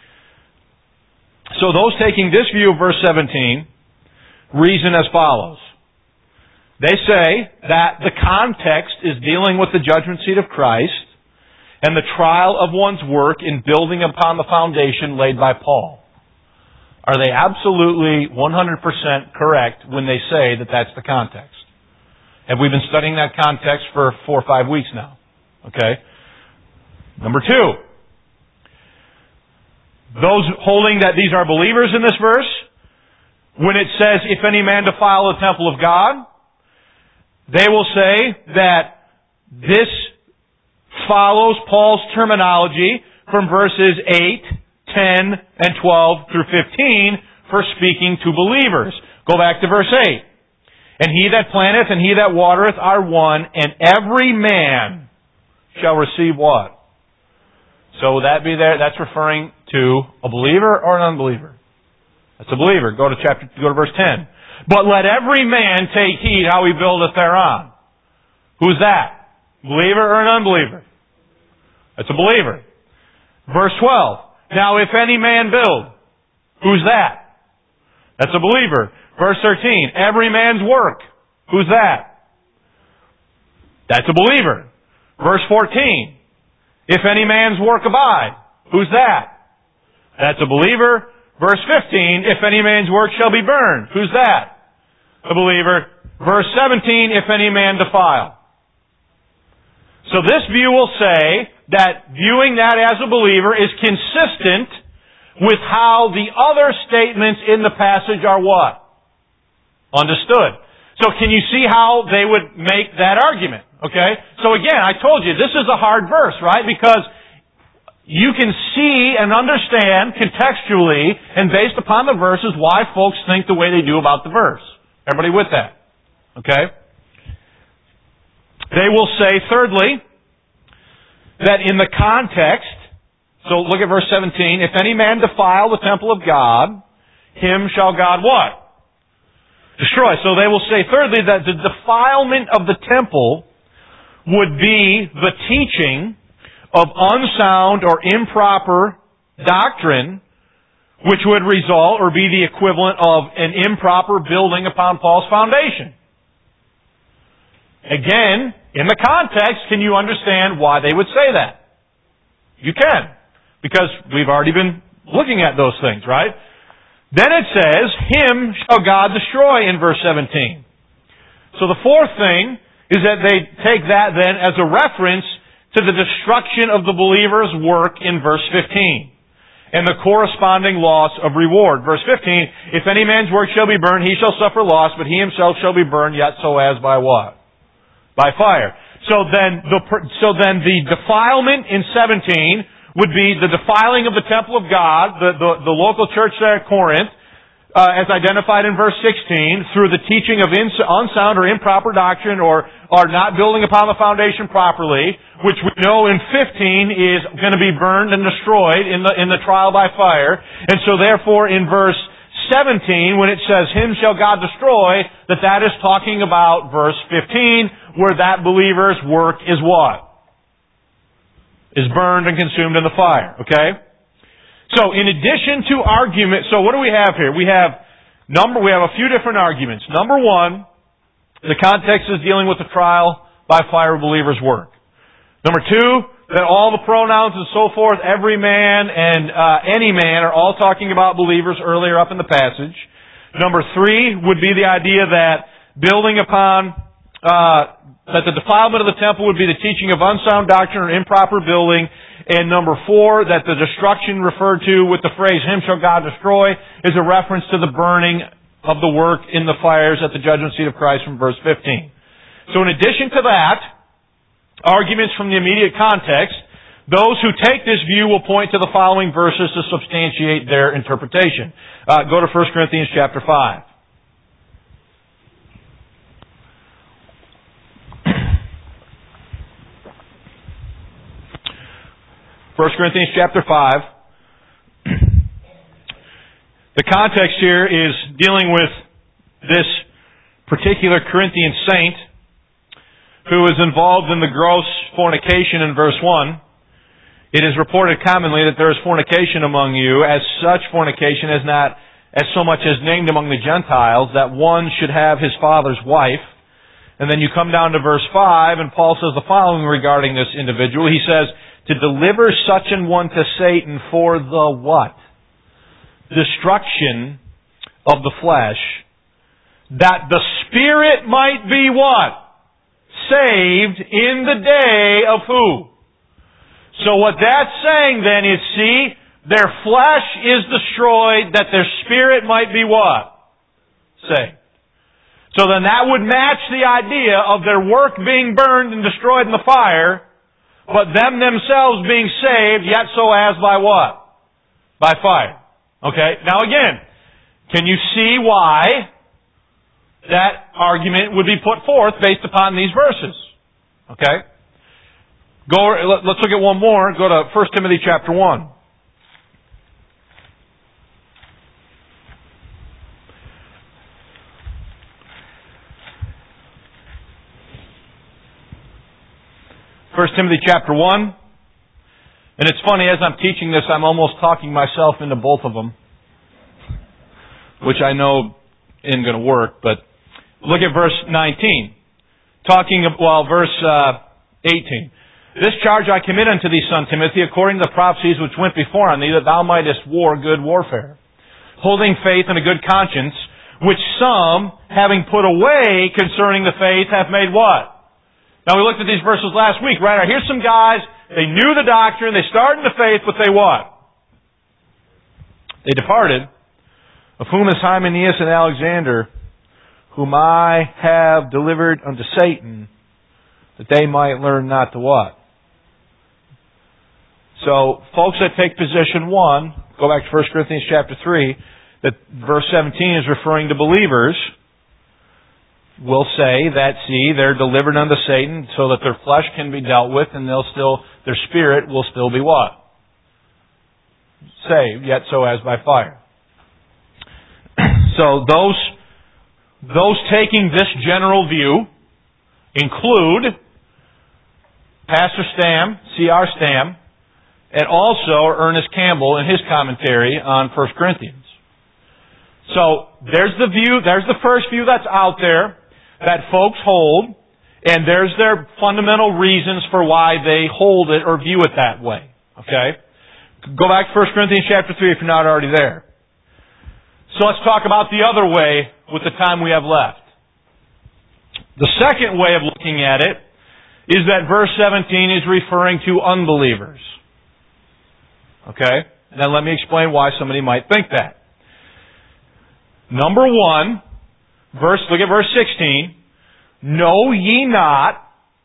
S1: So those taking this view of verse 17 reason as follows. They say that the context is dealing with the judgment seat of Christ and the trial of one's work in building upon the foundation laid by Paul. Are they absolutely 100% correct when they say that that's the context? Have we been studying that context for 4 or 5 weeks now? Okay. Number two. Those holding that these are believers in this verse, when it says, if any man defile the temple of God, they will say that this follows Paul's terminology from verses 8, 10, and 12 through 15 for speaking to believers. Go back to verse 8. And he that planteth and he that watereth are one, and every man shall receive what? So would that be there? That's referring to a believer or an unbeliever? That's a believer. Go to verse 10. But let every man take heed how he buildeth thereon. Who's that? Believer or an unbeliever? That's a believer. Verse 12. Now if any man build, who's that? That's a believer. Verse 13. Every man's work. Who's that? That's a believer. Verse 14. If any man's work abide. Who's that? That's a believer. Verse 15. If any man's work shall be burned. Who's that? A believer. Verse 17. If any man defile. So this view will say that viewing that as a believer is consistent with how the other statements in the passage are what? Understood. So can you see how they would make that argument? Okay? So again, I told you, this is a hard verse, right? Because you can see and understand contextually and based upon the verses why folks think the way they do about the verse. Everybody with that? Okay? They will say, thirdly, that in the context, so look at verse 17, if any man defile the temple of God, him shall God what? Destroy. So they will say, thirdly, that the defilement of the temple would be the teaching of unsound or improper doctrine, which would result or be the equivalent of an improper building upon Paul's foundation. Again, in the context, can you understand why they would say that? You can. Because we've already been looking at those things, right? Then it says, him shall God destroy in verse 17. So the fourth thing is that they take that then as a reference to the destruction of the believer's work in verse 15. And the corresponding loss of reward. Verse 15, if any man's work shall be burned, he shall suffer loss, but he himself shall be burned, yet so as by what? By fire. So then the defilement in 17 would be the defiling of the temple of God, the local church there at Corinth, as identified in verse 16, through the teaching of unsound or improper doctrine or not building upon the foundation properly, which we know in 15 is going to be burned and destroyed in the trial by fire. And so therefore in verse 17, when it says, him shall God destroy, that is talking about verse 15, where that believer's work is what? Is burned and consumed in the fire. Okay? So in addition to argument, so what do we have here? We have a few different arguments. Number one, the context is dealing with the trial by fire believer's work. Number two, that all the pronouns and so forth, every man and any man, are all talking about believers earlier up in the passage. Number three would be the idea that building upon, that the defilement of the temple would be the teaching of unsound doctrine or improper building. And number four, that the destruction referred to with the phrase, him shall God destroy, is a reference to the burning of the work in the fires at the judgment seat of Christ from verse 15. So in addition to that, arguments from the immediate context, those who take this view will point to the following verses to substantiate their interpretation. Go to 1 Corinthians chapter 5. 1 Corinthians chapter 5. The context here is dealing with this particular Corinthian saint who is involved in the gross fornication in verse 1. It is reported commonly that there is fornication among you, as such fornication as not as so much as named among the Gentiles, that one should have his father's wife. And then you come down to verse 5, and Paul says the following regarding this individual. He says, to deliver such an one to Satan for the what? Destruction of the flesh, that the spirit might be what? Saved in the day of who? So what that's saying then is, see, their flesh is destroyed that their spirit might be what? Saved. So then that would match the idea of their work being burned and destroyed in the fire, but them themselves being saved, yet so as by what? By fire. Okay? Now again, can you see why that argument would be put forth based upon these verses? Okay? Let's look at one more. Go to 1 Timothy chapter 1. First Timothy chapter 1. And it's funny, as I'm teaching this, I'm almost talking myself into both of them, which I know isn't going to work, but look at verse 19. Verse 18. This charge I commit unto thee, son Timothy, according to the prophecies which went before on thee, that thou mightest war good warfare, holding faith and a good conscience, which some, having put away concerning the faith, have made what? Now we looked at these verses last week, right? Here's some guys, they knew the doctrine, they started in the faith, but they what? They departed, of whom is Hymenaeus and Alexander, whom I have delivered unto Satan, that they might learn not to what? So, folks that take position 1, go back to 1 Corinthians chapter 3, that verse 17 is referring to believers, will say that, see, they're delivered unto Satan so that their flesh can be dealt with and their spirit will still be what? Saved, yet so as by fire. So those taking this general view include Pastor Stam, C.R. Stam, and also Ernest Campbell in his commentary on 1 Corinthians. So there's the first view that's out there that folks hold, and there's their fundamental reasons for why they hold it or view it that way. Okay? Go back to 1 Corinthians chapter 3 if you're not already there. So let's talk about the other way with the time we have left. The second way of looking at it is that verse 17 is referring to unbelievers. Okay? Now let me explain why somebody might think that. Number 1, look at verse 16. Know ye not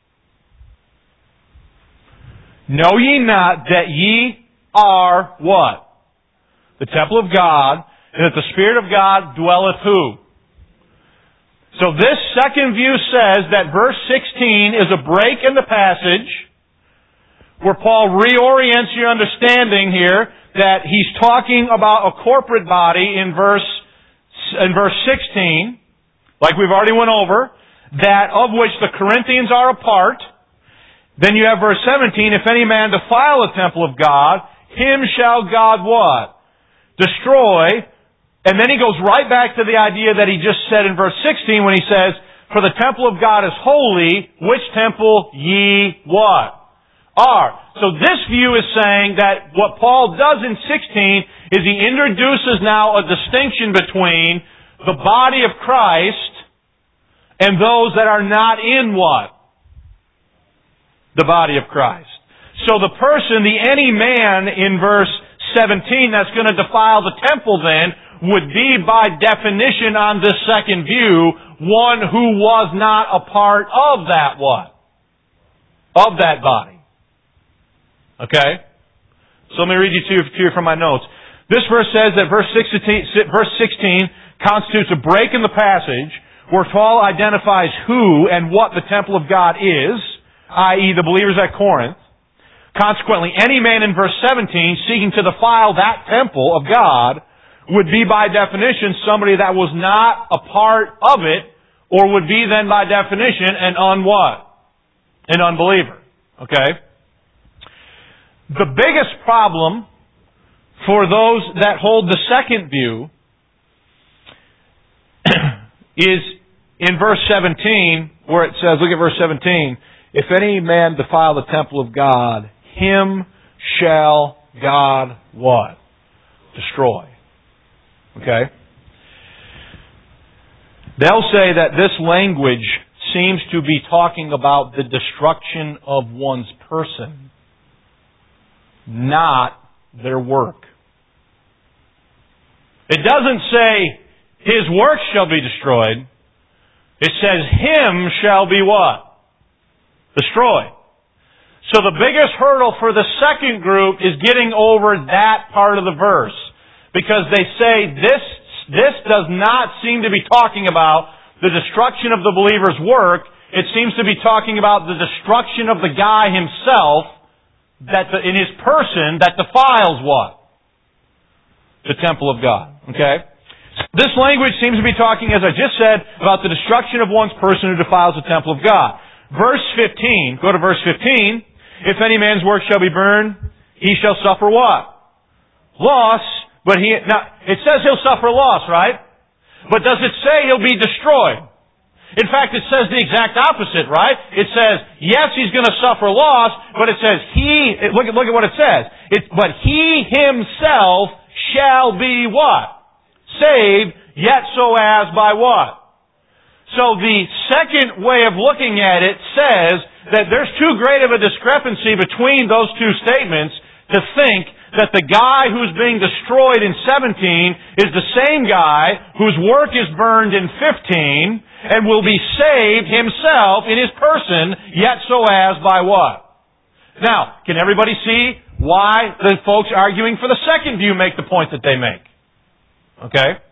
S1: that ye are what? The temple of God, and that the Spirit of God dwelleth who? So this second view says that verse 16 is a break in the passage where Paul reorients your understanding here that he's talking about a corporate body in verse 16, like we've already went over, that of which the Corinthians are a part. Then you have verse 17, if any man defile the temple of God, him shall God what? Destroy. And then he goes right back to the idea that he just said in verse 16 when he says, for the temple of God is holy, which temple ye what? Are. So this view is saying that what Paul does in 16 is he introduces now a distinction between the body of Christ and those that are not in what? The body of Christ. So the person, the any man in verse 17 that's going to defile the temple then would be by definition on this second view one who was not a part of that what? Of that body. Okay? So let me read you to you from my notes. This verse says that verse 16 constitutes a break in the passage where Paul identifies who and what the temple of God is, i.e. the believers at Corinth. Consequently, any man in verse 17 seeking to defile that temple of God would be by definition somebody that was not a part of it, or would be then by definition an unbeliever. Okay? The biggest problem for those that hold the second view is in verse 17, where it says, look at verse 17, if any man defile the temple of God, him shall God what? Destroy. Okay? They'll say that this language seems to be talking about the destruction of one's person, not their work. It doesn't say his work shall be destroyed. It says him shall be what? Destroyed. So the biggest hurdle for the second group is getting over that part of the verse. Because they say this does not seem to be talking about the destruction of the believer's work. it seems to be talking about the destruction of the guy himself in his person that defiles what? The temple of God. Okay? This language seems to be talking, as I just said, about the destruction of one's person who defiles the temple of God. Verse 15, go to verse 15. If any man's work shall be burned, he shall suffer what? Loss, now, it says he'll suffer loss, right? But does it say he'll be destroyed? In fact, it says the exact opposite, right? It says, yes, he's going to suffer loss, but it says look at what it says. But he himself shall be what? Saved, yet so as by what? So the second way of looking at it says that there's too great of a discrepancy between those two statements to think that the guy who's being destroyed in 17 is the same guy whose work is burned in 15 and will be saved himself in his person, yet so as by what? Now, can everybody see why the folks arguing for the second view make the point that they make? Okay?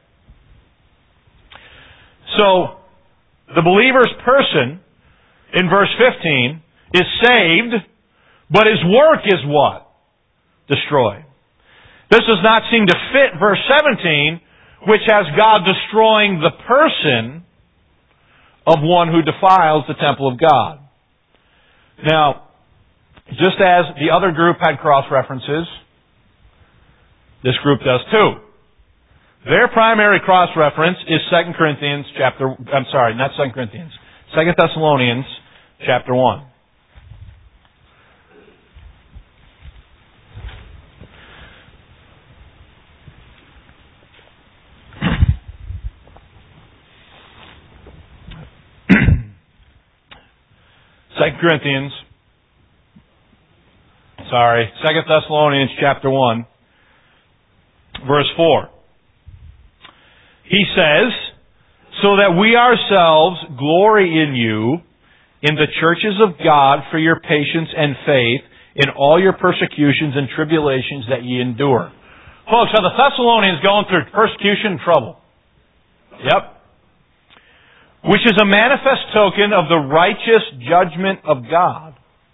S1: So, the believer's person in verse 15 is saved, but his work is what? Destroyed. This does not seem to fit verse 17, which has God destroying the person of one who defiles the temple of God. Now, just as the other group had cross-references, this group does too. Their primary cross-reference is 2 Thessalonians chapter 1. Second Thessalonians chapter 1, verse 4. He says, so that we ourselves glory in you in the churches of God for your patience and faith in all your persecutions and tribulations that ye endure. Folks, are the Thessalonians going through persecution and trouble? Yep. Which is a manifest token of the righteous judgment of God,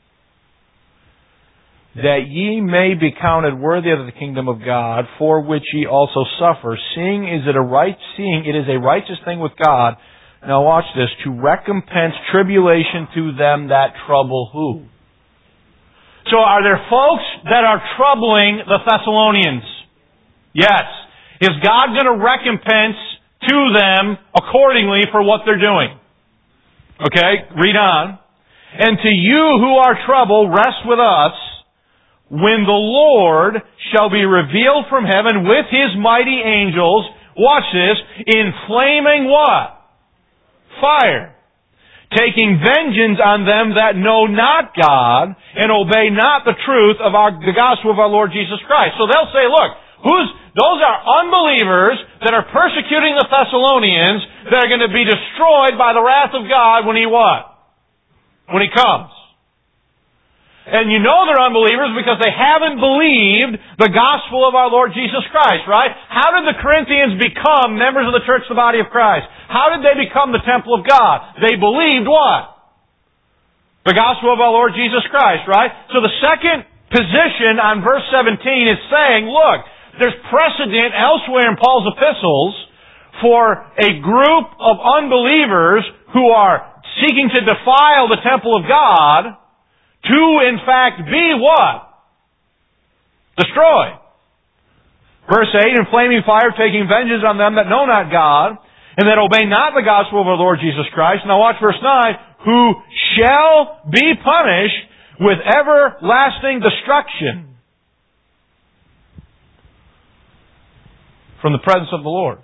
S1: that ye may be counted worthy of the kingdom of God, for which ye also suffer, seeing it is a righteous thing with God. Now watch this, to recompense tribulation to them that trouble who? So are there folks that are troubling the Thessalonians? Yes. Is God going to recompense to them accordingly for what they're doing? Okay, read on. And to you who are troubled, rest with us, when the Lord shall be revealed from heaven with His mighty angels, watch this, in flaming what? Fire. Taking vengeance on them that know not God and obey not the truth of the gospel of our Lord Jesus Christ. So they'll say, look, those are unbelievers that are persecuting the Thessalonians that are going to be destroyed by the wrath of God when He what? When He comes. And you know they're unbelievers because they haven't believed the gospel of our Lord Jesus Christ, right? How did the Corinthians become members of the church, the body of Christ? How did they become the temple of God? They believed what? The gospel of our Lord Jesus Christ, right? So the second position on verse 17 is saying, look, there's precedent elsewhere in Paul's epistles for a group of unbelievers who are seeking to defile the temple of God to, in fact, be what? Destroyed. Verse 8, in flaming fire, taking vengeance on them that know not God, and that obey not the gospel of our Lord Jesus Christ. Now watch verse 9, who shall be punished with everlasting destruction from the presence of the Lord.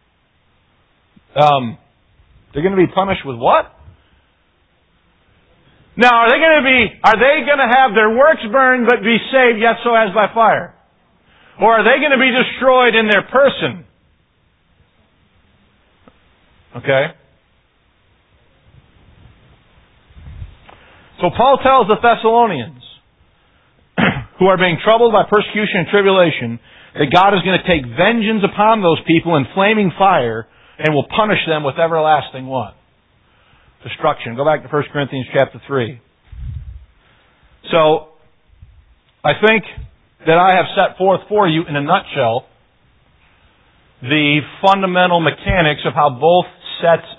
S1: They're going to be punished with what? Now, are they going to have their works burned but be saved yet so as by fire? Or are they going to be destroyed in their person? Okay? So Paul tells the Thessalonians, who are being troubled by persecution and tribulation, that God is going to take vengeance upon those people in flaming fire and will punish them with everlasting what? destruction. Go back to 1 Corinthians chapter 3. So, I think that I have set forth for you in a nutshell the fundamental mechanics of how both sets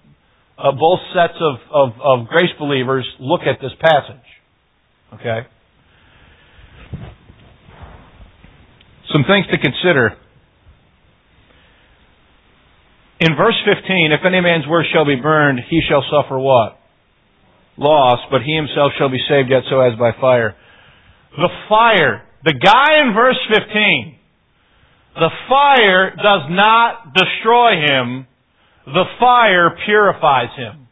S1: of grace believers look at this passage. Okay? Some things to consider. In verse 15, if any man's work shall be burned, he shall suffer what? Loss, but he himself shall be saved, yet so as by fire. The fire. The guy in verse 15, the fire does not destroy him. The fire purifies him.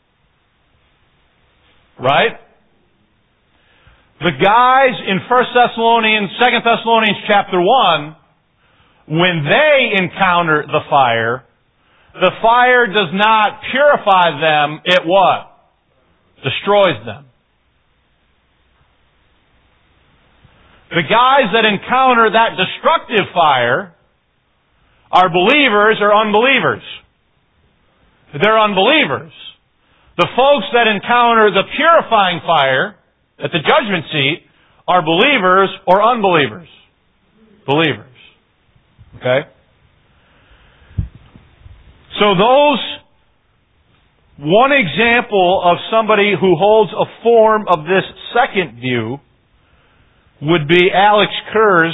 S1: Right? The guys in 1 Thessalonians, 2 Thessalonians chapter 1, when they encounter the fire does not purify them, it what? Destroys them. The guys that encounter that destructive fire are believers or unbelievers. They're unbelievers. The folks that encounter the purifying fire at the judgment seat are believers or unbelievers? Believers. Okay? So one example of somebody who holds a form of this second view would be Alex Kerr's,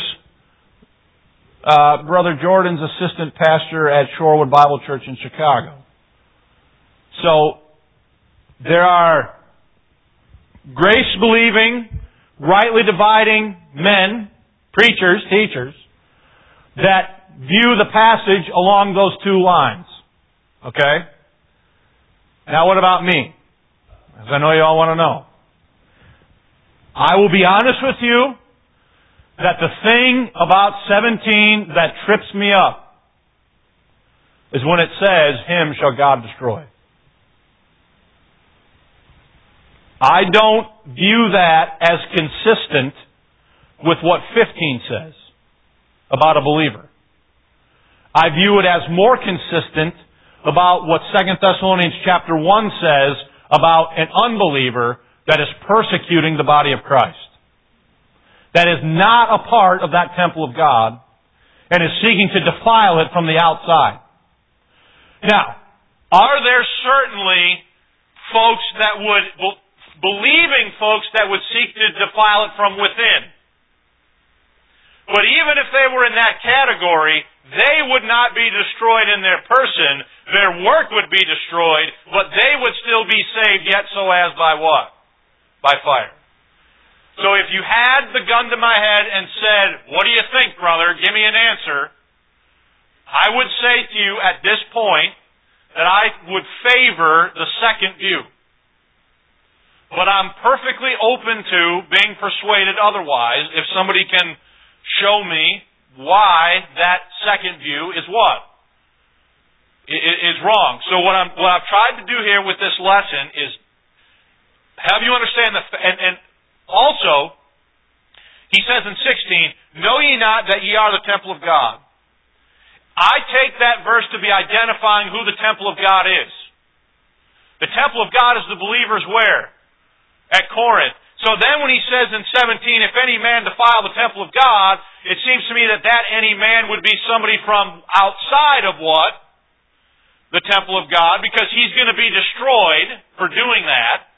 S1: Brother Jordan's assistant pastor at Shorewood Bible Church in Chicago. So, there are grace-believing, rightly dividing men, preachers, teachers, that view the passage along those two lines. Okay? Now what about me? As I know you all want to know. I will be honest with you that the thing about 17 that trips me up is when it says, him shall God destroy. I don't view that as consistent with what 15 says about a believer. I view it as more consistent about what 2 Thessalonians chapter 1 says about an unbeliever that is persecuting the body of Christ. That is not a part of that temple of God and is seeking to defile it from the outside. Now, are there certainly folks that would, believing folks that would seek to defile it from within? But even if they were in that category, they would not be destroyed in their person. Their work would be destroyed, but they would still be saved, yet so as by what? By fire. So if you had the gun to my head and said, what do you think, brother? Give me an answer. I would say to you at this point that I would favor the second view. But I'm perfectly open to being persuaded otherwise if somebody can show me why that second view is what? Is wrong. So what I've tried to do here with this lesson is have you understand and also, he says in 16, know ye not that ye are the temple of God? I take that verse to be identifying who the temple of God is. The temple of God is the believers where? At Corinth. So then when he says in 17, if any man defile the temple of God, it seems to me that any man would be somebody from outside of what? The temple of God, because he's going to be destroyed for doing that.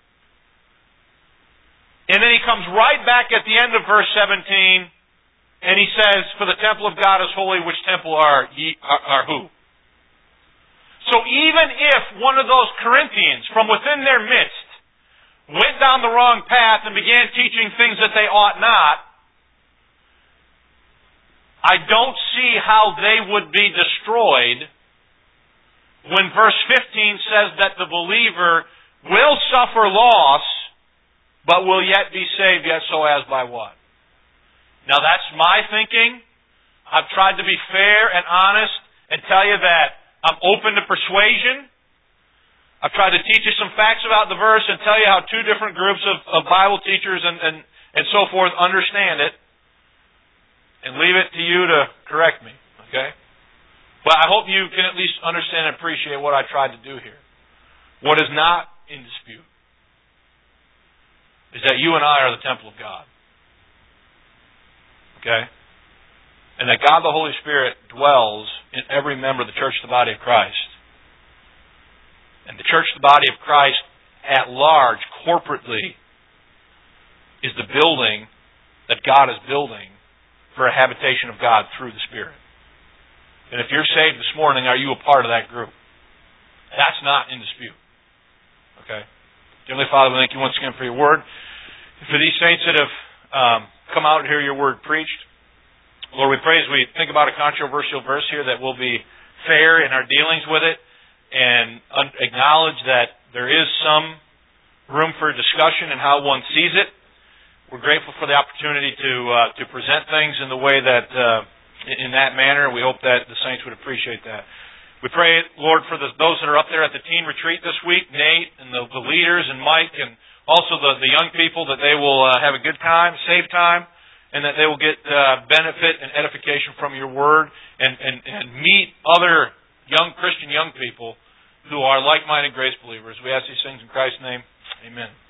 S1: And then he comes right back at the end of verse 17, and he says, for the temple of God is holy, which temple are who? So even if one of those Corinthians from within their midst went down the wrong path and began teaching things that they ought not, I don't see how they would be destroyed when verse 15 says that the believer will suffer loss, but will yet be saved, yet so as by what? Now that's my thinking. I've tried to be fair and honest and tell you that I'm open to persuasion. I've tried to teach you some facts about the verse and tell you how two different groups of Bible teachers and so forth understand it. And leave it to you to correct me. Okay? But I hope you can at least understand and appreciate what I tried to do here. What is not in dispute is that you and I are the temple of God. Okay? And that God the Holy Spirit dwells in every member of the church, the body of Christ. And the church, the body of Christ, at large, corporately, is the building that God is building for a habitation of God through the Spirit. And if you're saved this morning, are you a part of that group? That's not in dispute. Okay? Heavenly Father, we thank you once again for your word. And for these saints that have come out to hear your word preached, Lord, we pray as we think about a controversial verse here that we'll be fair in our dealings with it and acknowledge that there is some room for discussion in how one sees it. We're grateful for the opportunity to present things in the way that in that manner. We hope that the saints would appreciate that. We pray, Lord, for those that are up there at the teen retreat this week, Nate and the leaders and Mike and also the young people, that they will have a good time, save time, and that they will get benefit and edification from your word and meet other Christian young people who are like-minded grace believers. We ask these things in Christ's name. Amen.